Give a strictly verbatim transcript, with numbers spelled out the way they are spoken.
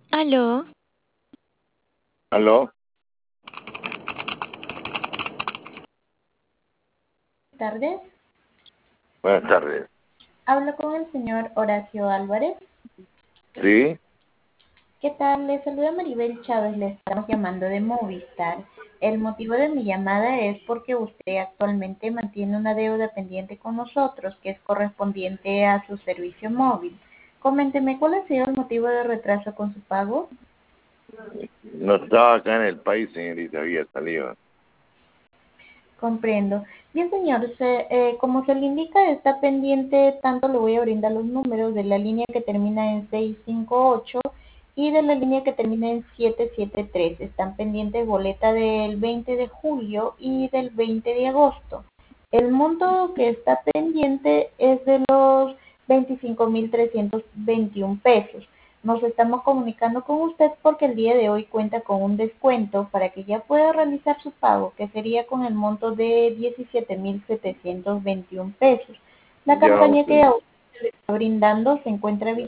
Aló, ¿Aló? Tardes. Buenas tardes. Hablo con el señor Horacio Álvarez. ¿Sí? ¿Qué tal? Le saluda Maribel Chávez, le estamos llamando de Movistar. El motivo de mi llamada es porque usted actualmente mantiene una deuda pendiente con nosotros que es correspondiente a su servicio móvil. Coménteme, ¿cuál ha sido el motivo de retraso con su pago? No estaba acá en el país, señorita, había salido. Comprendo. Bien, señor, se- eh, como se le indica, está pendiente, tanto le voy a brindar los números de la línea que termina en seiscientos cincuenta y ocho y de la línea que termina en setecientos setenta y tres. Están pendientes boleta del veinte de julio y del veinte de agosto. El monto que está pendiente es de los veinticinco mil trescientos veintiún pesos. Nos estamos comunicando con usted porque el día de hoy cuenta con un descuento para que ya pueda realizar su pago, que sería con el monto de diecisiete mil setecientos veintiún pesos. La Ya, campaña ok. que a usted le está brindando se encuentra vigente